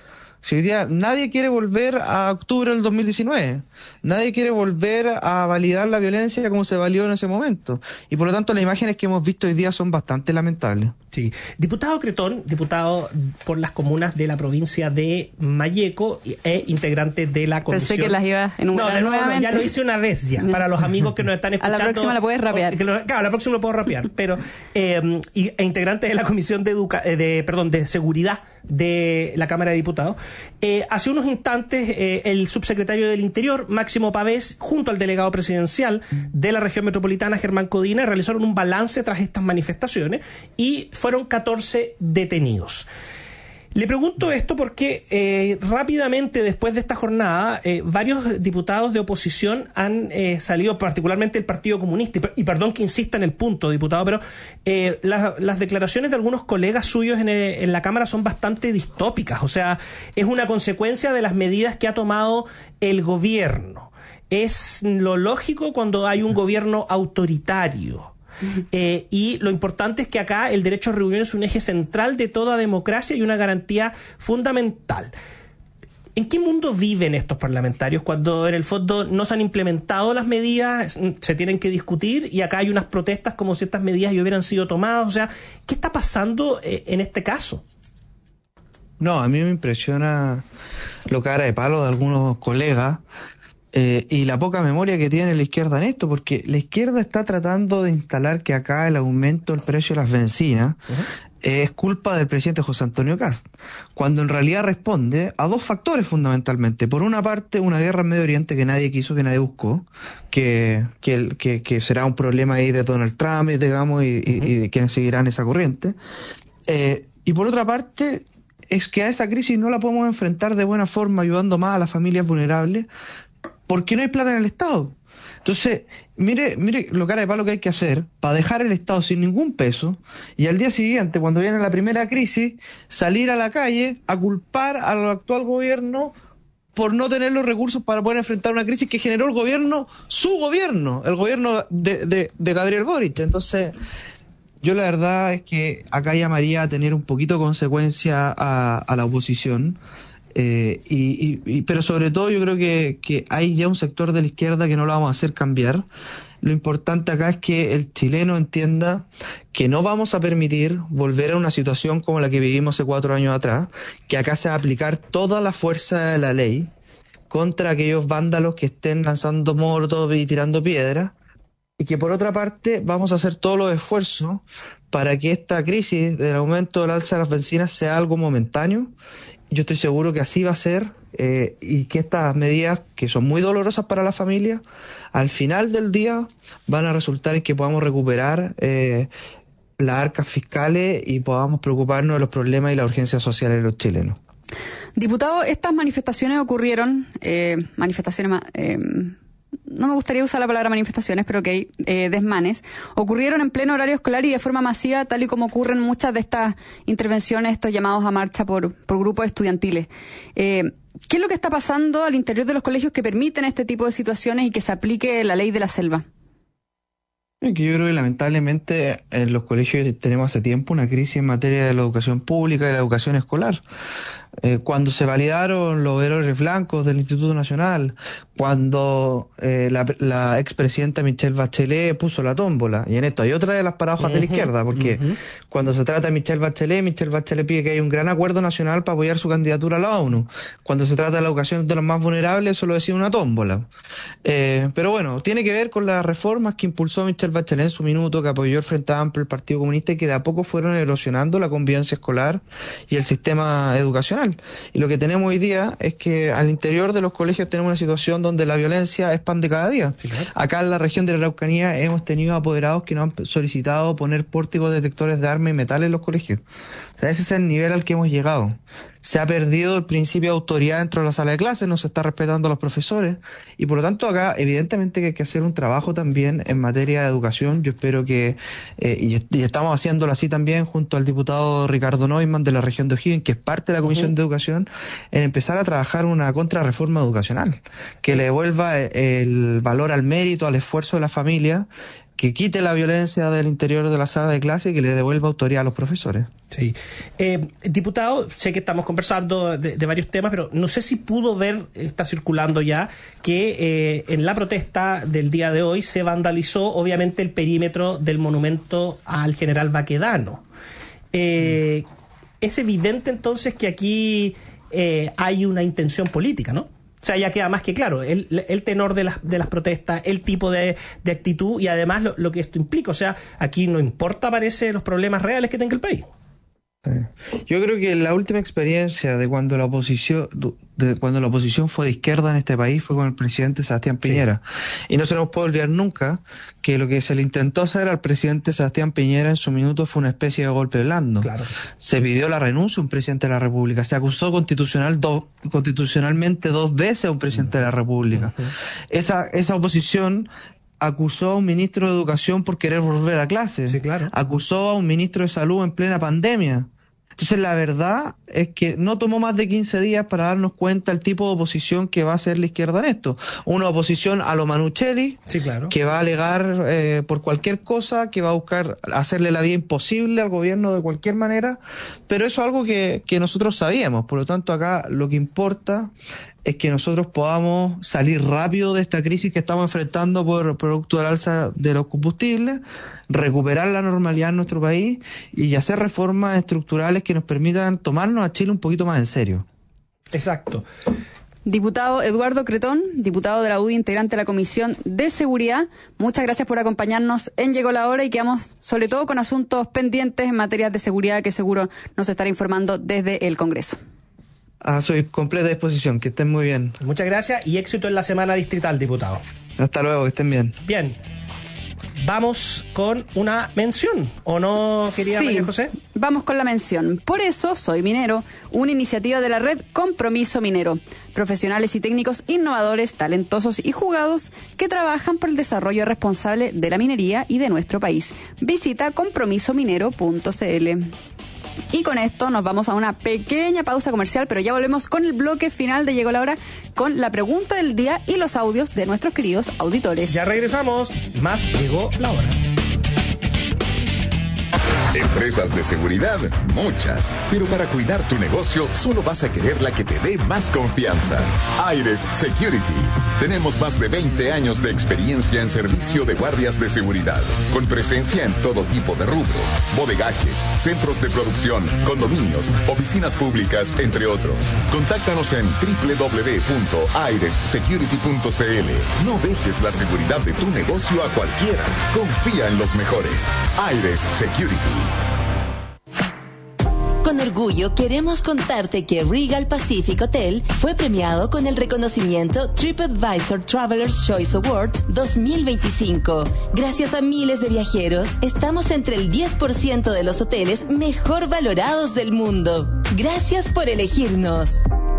Si hoy día nadie quiere volver a octubre del 2019, nadie quiere volver a validar la violencia como se validó en ese momento. Y por lo tanto las imágenes que hemos visto hoy día son bastante lamentables. Sí. Diputado Cretón, diputado por las comunas de la provincia de Malleco e integrante de la comisión... Pensé que las iba a enumerar nuevamente. Ya lo hice una vez ya, para los amigos que nos están escuchando. A la próxima la puedes rapear. Claro, la próxima lo puedo rapear, pero integrante de la comisión de seguridad de la Cámara de Diputados. Hace unos instantes el subsecretario del Interior, Máximo Pavés, junto al delegado presidencial de la región metropolitana, Germán Codina, realizaron un balance tras estas manifestaciones y fueron 14 detenidos. Le pregunto esto porque rápidamente después de esta jornada varios diputados de oposición han salido, particularmente el Partido Comunista, y perdón que insista en el punto, diputado, pero las declaraciones de algunos colegas suyos en la Cámara son bastante distópicas, o sea, es una consecuencia de las medidas que ha tomado el gobierno. Es lo lógico cuando hay un gobierno autoritario. Y lo importante es que acá el derecho a reunión es un eje central de toda democracia y una garantía fundamental. ¿En qué mundo viven estos parlamentarios cuando en el fondo no se han implementado las medidas, se tienen que discutir y acá hay unas protestas como si estas medidas ya hubieran sido tomadas? O sea, ¿qué está pasando en este caso? No, a mí me impresiona lo cara de palo de algunos colegas. Y la poca memoria que tiene la izquierda en esto, porque la izquierda está tratando de instalar que acá el aumento del precio de las bencinas es culpa del presidente José Antonio Kast, cuando en realidad responde a dos factores fundamentalmente. Por una parte, una guerra en Medio Oriente que nadie quiso, que nadie buscó, que será un problema ahí de Donald Trump, digamos, y de quienes seguirán esa corriente. Y por otra parte, es que a esa crisis no la podemos enfrentar de buena forma ayudando más a las familias vulnerables, porque no hay plata en el Estado. Entonces, mire lo cara de palo que hay que hacer para dejar el Estado sin ningún peso y al día siguiente, cuando viene la primera crisis, salir a la calle a culpar al actual gobierno por no tener los recursos para poder enfrentar una crisis que generó el gobierno, su gobierno, el gobierno de Gabriel Boric. Entonces, yo la verdad es que acá llamaría a tener un poquito de consecuencia a la oposición. Pero sobre todo yo creo que hay ya un sector de la izquierda que no lo vamos a hacer cambiar. Lo importante acá es que el chileno entienda que no vamos a permitir volver a una situación como la que vivimos hace 4 años atrás, que acá se va a aplicar toda la fuerza de la ley contra aquellos vándalos que estén lanzando molotov y tirando piedras, y que por otra parte vamos a hacer todos los esfuerzos para que esta crisis del aumento del alza de las bencinas sea algo momentáneo. Yo estoy seguro que así va a ser y que estas medidas, que son muy dolorosas para la familia, al final del día van a resultar en que podamos recuperar las arcas fiscales y podamos preocuparnos de los problemas y las urgencias sociales de los chilenos. Diputado, estas manifestaciones ocurrieron, no me gustaría usar la palabra manifestaciones, pero desmanes, ocurrieron en pleno horario escolar y de forma masiva, tal y como ocurren muchas de estas intervenciones, estos llamados a marcha por grupos estudiantiles. ¿Qué es lo que está pasando al interior de los colegios que permiten este tipo de situaciones y que se aplique la ley de la selva? Que yo creo que lamentablemente en los colegios tenemos hace tiempo una crisis en materia de la educación pública y la educación escolar. Cuando se validaron los errores blancos del Instituto Nacional, cuando la expresidenta Michelle Bachelet puso la tómbola, y en esto hay otra de las paradojas de la izquierda, porque cuando se trata de Michelle Bachelet pide que haya un gran acuerdo nacional para apoyar su candidatura a la ONU. Cuando se trata de la educación de los más vulnerables, solo decide una tómbola. Pero bueno, tiene que ver con las reformas que impulsó Michelle Bachelet en su minuto, que apoyó el Frente Amplio, el Partido Comunista, y que de a poco fueron erosionando la convivencia escolar y el sistema educacional. Y lo que tenemos hoy día es que al interior de los colegios tenemos una situación donde la violencia es pan de cada día. Sí, claro. Acá en la región de la Araucanía hemos tenido apoderados que nos han solicitado poner pórticos detectores de armas y metal en los colegios. O sea, ese es el nivel al que hemos llegado. Se ha perdido el principio de autoridad dentro de la sala de clases, no se está respetando a los profesores, y por lo tanto acá evidentemente que hay que hacer un trabajo también en materia de educación. Yo espero que, y estamos haciéndolo así también junto al diputado Ricardo Neumann de la región de O'Higgins, que es parte de la Comisión de Educación, en empezar a trabajar una contrarreforma educacional, que le devuelva el valor al mérito, al esfuerzo de la familia, que quite la violencia del interior de la sala de clase y que le devuelva autoridad a los profesores. Sí. Diputado, sé que estamos conversando de varios temas, pero no sé si pudo ver, está circulando ya, que en la protesta del día de hoy se vandalizó obviamente el perímetro del monumento al general Baquedano. Es evidente entonces que aquí hay una intención política, ¿no? O sea, ya queda más que claro el tenor de las protestas, el tipo de actitud y además lo que esto implica. O sea, aquí no importa, parece, los problemas reales que tenga el país. Yo creo que la última experiencia de cuando la oposición fue de izquierda en este país fue con el presidente Sebastián Piñera. Sí. Y no se nos puede olvidar nunca que lo que se le intentó hacer al presidente Sebastián Piñera en su minuto fue una especie de golpe blando. Claro. Se pidió la renuncia a un presidente de la República. Se acusó constitucionalmente 2 veces a un presidente de la República. Uh-huh. Esa oposición acusó a un ministro de Educación por querer volver a clase. Sí, claro. Acusó a un ministro de Salud en plena pandemia. Entonces, la verdad es que no tomó más de 15 días para darnos cuenta el tipo de oposición que va a hacer la izquierda en esto. Una oposición a lo Manuchelli, sí, claro, que va a alegar por cualquier cosa, que va a buscar hacerle la vida imposible al gobierno de cualquier manera, pero eso es algo que nosotros sabíamos. Por lo tanto, acá lo que importa es que nosotros podamos salir rápido de esta crisis que estamos enfrentando por producto del alza de los combustibles, recuperar la normalidad en nuestro país y hacer reformas estructurales que nos permitan tomarnos a Chile un poquito más en serio. Exacto. Diputado Eduardo Cretón, diputado de la UDI, integrante de la Comisión de Seguridad, muchas gracias por acompañarnos en Llegó la Hora y quedamos sobre todo con asuntos pendientes en materia de seguridad que seguro nos estará informando desde el Congreso. A su completa disposición, que estén muy bien. Muchas gracias y éxito en la semana distrital, diputado. Hasta luego, que estén bien. Bien. Vamos con una mención, ¿o no, querida María José? Vamos con la mención. Por eso soy minero, una iniciativa de la red Compromiso Minero. Profesionales y técnicos innovadores, talentosos y jugados que trabajan por el desarrollo responsable de la minería y de nuestro país. Visita compromisominero.cl. Y con esto nos vamos a una pequeña pausa comercial, pero ya volvemos con el bloque final de Llegó la Hora, con la pregunta del día y los audios de nuestros queridos auditores. Ya regresamos, más Llegó la Hora. Empresas de seguridad, muchas. Pero para cuidar tu negocio, solo vas a querer la que te dé más confianza. Aires Security. Tenemos más de 20 años de experiencia en servicio de guardias de seguridad, con presencia en todo tipo de rubro, bodegajes, centros de producción, condominios, oficinas públicas, entre otros. Contáctanos en www.airessecurity.cl. No dejes la seguridad de tu negocio a cualquiera. Confía en los mejores. Aires Security. Con orgullo queremos contarte que Regal Pacific Hotel fue premiado con el reconocimiento TripAdvisor Traveler's Choice Awards 2025. Gracias a miles de viajeros, estamos entre el 10% de los hoteles mejor valorados del mundo. Gracias por elegirnos.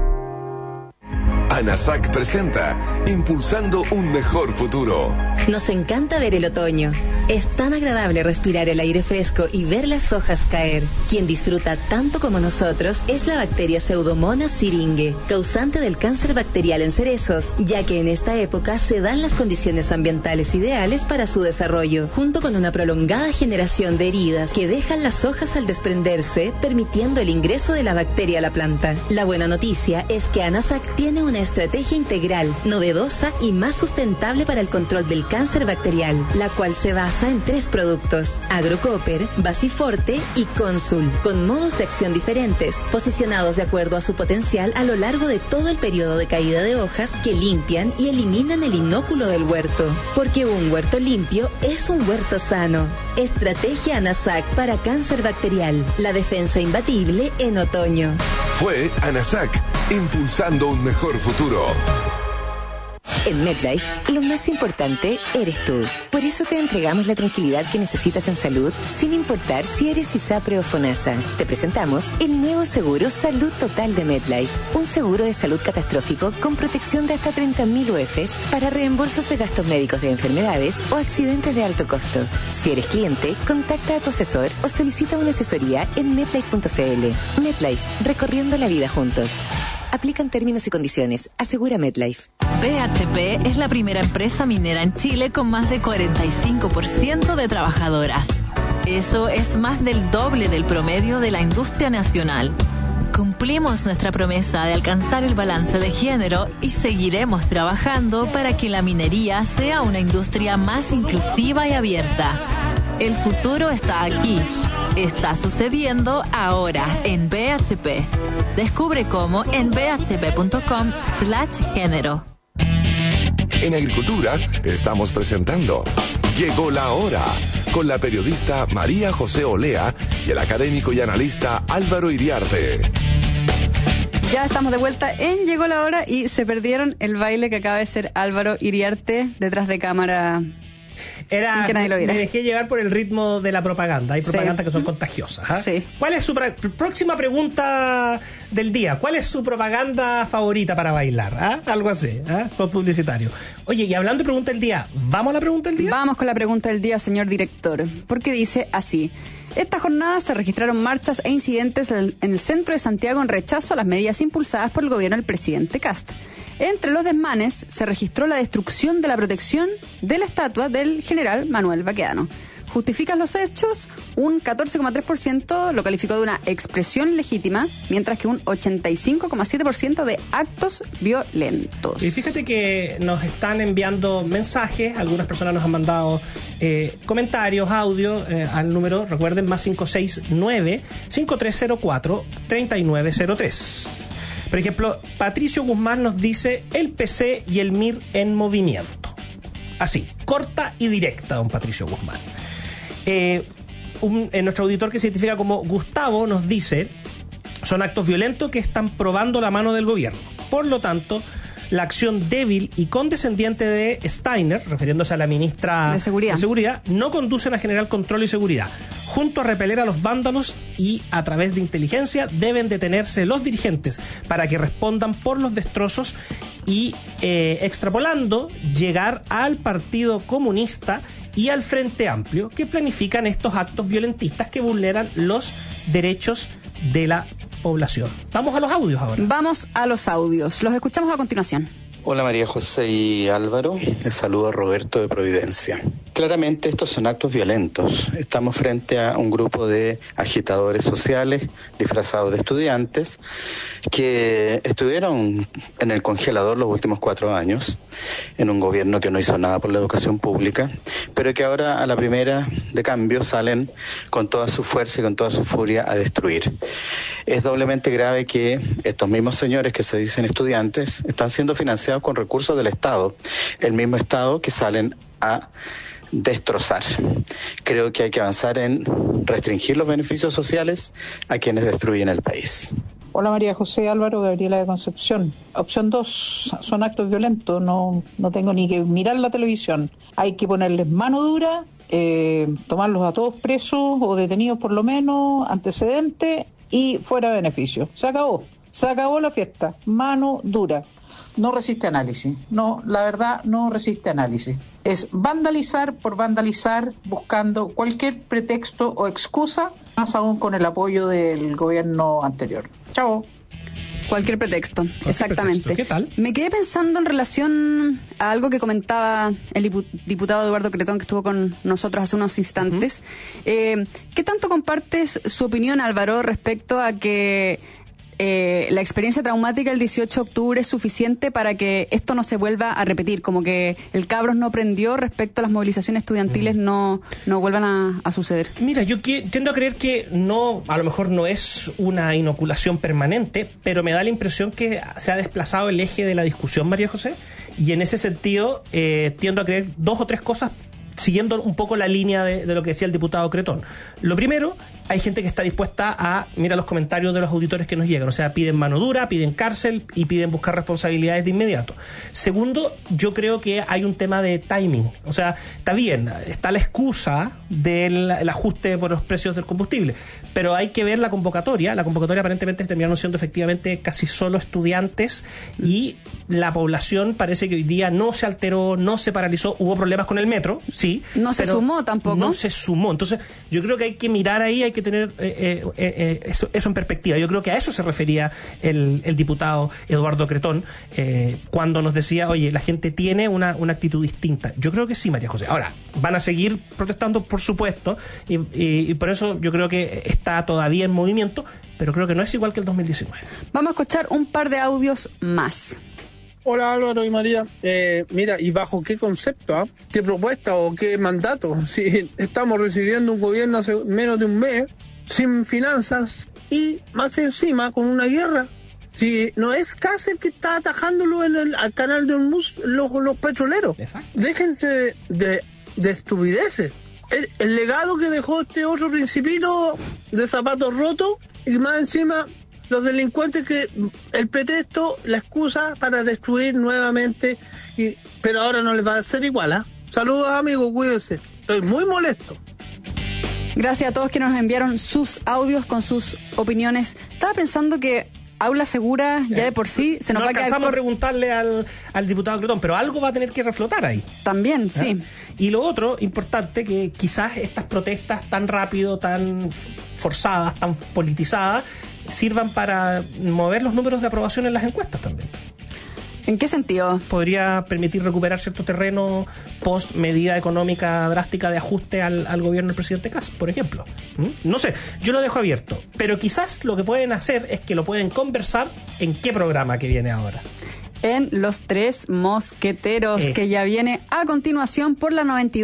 ANASAC presenta Impulsando un Mejor Futuro. Nos encanta ver el otoño. Es tan agradable respirar el aire fresco y ver las hojas caer. Quien disfruta tanto como nosotros es la bacteria Pseudomonas syringae, causante del cáncer bacterial en cerezos, ya que en esta época se dan las condiciones ambientales ideales para su desarrollo, junto con una prolongada generación de heridas que dejan las hojas al desprenderse, permitiendo el ingreso de la bacteria a la planta. La buena noticia es que ANASAC tiene una estrategia integral, novedosa y más sustentable para el control del cáncer bacterial, la cual se basa en 3 productos: Agrocopper, Basiforte y Consul, con modos de acción diferentes, posicionados de acuerdo a su potencial a lo largo de todo el periodo de caída de hojas, que limpian y eliminan el inóculo del huerto. Porque un huerto limpio es un huerto sano. Estrategia ANASAC para cáncer bacterial, la defensa imbatible en otoño. Fue ANASAC, impulsando un mejor futuro. En MetLife, lo más importante eres tú. Por eso te entregamos la tranquilidad que necesitas en salud, sin importar si eres ISAPRE o FONASA. Te presentamos el nuevo seguro Salud Total de MetLife. Un seguro de salud catastrófico con protección de hasta 30.000 UFs para reembolsos de gastos médicos de enfermedades o accidentes de alto costo. Si eres cliente, contacta a tu asesor o solicita una asesoría en MetLife.cl. MetLife, recorriendo la vida juntos. Aplican términos y condiciones. Asegura MetLife. BHP es la primera empresa minera en Chile con más de 45% de trabajadoras. Eso es más del doble del promedio de la industria nacional. Cumplimos nuestra promesa de alcanzar el balance de género y seguiremos trabajando para que la minería sea una industria más inclusiva y abierta. El futuro está aquí. Está sucediendo ahora en BHP. Descubre cómo en bhp.com/género. En Agricultura estamos presentando Llegó la Hora, con la periodista María José Olea y el académico y analista Álvaro Iriarte. Ya estamos de vuelta en Llegó la Hora y se perdieron el baile que acaba de ser Álvaro Iriarte detrás de cámara. Sin que nadie lo viera. Me dejé llevar por el ritmo de la propaganda. Hay propagandas que son contagiosas. ¿Eh? Sí. ¿Cuál es su próxima pregunta del día? ¿Cuál es su propaganda favorita para bailar? ¿Ah? Algo así, spot publicitario. Oye, y hablando de pregunta del día, ¿vamos a la pregunta del día? Vamos con la pregunta del día, señor director, porque dice así: esta jornada se registraron marchas e incidentes en el centro de Santiago en rechazo a las medidas impulsadas por el gobierno del presidente Kast. Entre los desmanes se registró la destrucción de la protección de la estatua del general Manuel Baqueano. ¿Justifican los hechos? Un 14,3% lo calificó de una expresión legítima, mientras que un 85,7% de actos violentos. Y fíjate que nos están enviando mensajes, algunas personas nos han mandado comentarios, audio al número, recuerden, más 569-5304-3903. Por ejemplo, Patricio Guzmán nos dice: el PC y el MIR en movimiento. Así, corta y directa, don Patricio Guzmán. Nuestro auditor, que se identifica como Gustavo, nos dice: son actos violentos que están probando la mano del gobierno. Por lo tanto, la acción débil y condescendiente de Steiner, refiriéndose a la ministra de Seguridad, no conducen a generar control y seguridad. Junto a repeler a los vándalos y a través de inteligencia deben detenerse los dirigentes para que respondan por los destrozos y, extrapolando, llegar al Partido Comunista y al Frente Amplio, que planifican estos actos violentistas que vulneran los derechos de la población. Vamos a los audios ahora. Vamos a los audios. Los escuchamos a continuación. Hola María José y Álvaro, les saludo a Roberto de Providencia. Claramente estos son actos violentos. Estamos frente a un grupo de agitadores sociales disfrazados de estudiantes que estuvieron en el congelador los últimos 4 años en un gobierno que no hizo nada por la educación pública, pero que ahora a la primera de cambio salen con toda su fuerza y con toda su furia a destruir. Es doblemente grave que estos mismos señores que se dicen estudiantes están siendo financiados con recursos del Estado, el mismo Estado que salen a destrozar. Creo que hay que avanzar en restringir los beneficios sociales a quienes destruyen el país. Hola María José, Álvaro, Gabriela de Concepción. Opción 2, son actos violentos, no tengo ni que mirar la televisión. Hay que ponerles mano dura, tomarlos a todos presos o detenidos por lo menos, antecedentes y fuera de beneficio. Se acabó la fiesta, mano dura. No resiste análisis, la verdad no resiste análisis. Es vandalizar por vandalizar, buscando cualquier pretexto o excusa, más aún con el apoyo del gobierno anterior. Chao. Cualquier pretexto, exactamente. ¿Qué tal? Me quedé pensando en relación a algo que comentaba el diputado Eduardo Cretón, que estuvo con nosotros hace unos instantes. ¿Qué tanto compartes su opinión, Álvaro, respecto a que la experiencia traumática del 18 de octubre es suficiente para que esto no se vuelva a repetir? Como que el Cabros no prendió respecto a las movilizaciones estudiantiles, no vuelvan a suceder. Mira, yo tiendo a creer que a lo mejor no es una inoculación permanente, pero me da la impresión que se ha desplazado el eje de la discusión, María José, y en ese sentido tiendo a creer 2 o 3 cosas, siguiendo un poco la línea de lo que decía el diputado Cretón. Lo primero, hay gente que está dispuesta a, mira los comentarios de los auditores que nos llegan, o sea, piden mano dura, piden cárcel y piden buscar responsabilidades de inmediato. Segundo, yo creo que hay un tema de timing, o sea, está bien, está la excusa del el ajuste por los precios del combustible, pero hay que ver la convocatoria aparentemente terminaron siendo efectivamente casi solo estudiantes y la población parece que hoy día no se alteró, no se paralizó, hubo problemas con el metro, sí, sí. No se sumó tampoco. No se sumó. Entonces, yo creo que hay que mirar ahí, hay que tener eso en perspectiva. Yo creo que a eso se refería el diputado Eduardo Cretón cuando nos decía, oye, la gente tiene una actitud distinta. Yo creo que sí, María José. Ahora, van a seguir protestando, por supuesto, y por eso yo creo que está todavía en movimiento, pero creo que no es igual que el 2019. Vamos a escuchar un par de audios más. Hola Álvaro y María, mira, ¿y bajo qué concepto, qué propuesta o qué mandato? Si estamos recibiendo un gobierno hace menos de un mes, sin finanzas y más encima con una guerra. Si no es Kasser que está atajándolo al canal de Hormuz los petroleros. Exacto. Déjense de estupideces. El legado que dejó este otro principito de zapatos rotos y más encima los delincuentes que el pretexto, la excusa para destruir nuevamente, pero ahora no les va a ser igual. Saludos amigos, cuídense. Estoy muy molesto. Gracias a todos que nos enviaron sus audios con sus opiniones. Estaba pensando que Aula Segura ya de por sí se nos va a quedar. Alcanzamos a preguntarle al diputado Cretón, pero algo va a tener que reflotar ahí. También, sí. Y lo otro importante, que quizás estas protestas tan rápido, tan forzadas, tan politizadas, sirvan para mover los números de aprobación en las encuestas también. ¿En qué sentido? Podría permitir recuperar cierto terreno post medida económica drástica de ajuste al gobierno del presidente Kast, por ejemplo. No sé, yo lo dejo abierto, pero quizás lo que pueden hacer es que lo pueden conversar en qué programa que viene ahora. En Los Tres Mosqueteros, que ya viene a continuación por la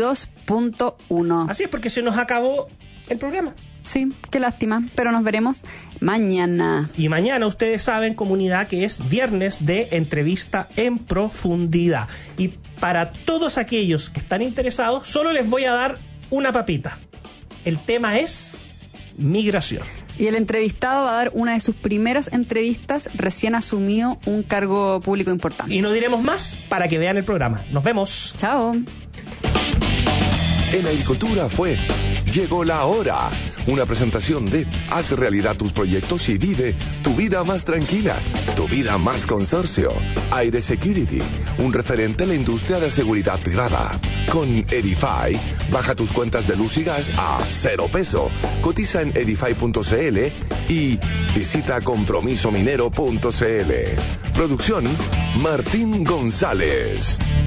92.1. Así es, porque se nos acabó el programa. Sí, qué lástima, pero nos veremos mañana. Y mañana, ustedes saben, comunidad, que es viernes de entrevista en profundidad. Y para todos aquellos que están interesados, solo les voy a dar una papita. El tema es migración. Y el entrevistado va a dar una de sus primeras entrevistas recién asumido un cargo público importante. Y no diremos más para que vean el programa. Nos vemos. Chao. En Agricultura fue Llegó la Hora, una presentación de Haz realidad tus proyectos y vive tu vida más tranquila, tu vida más consorcio. Aire Security, un referente en la industria de seguridad privada. Con Edify, baja tus cuentas de luz y gas a 0 peso. Cotiza en edify.cl y visita compromisominero.cl. Producción Martín González.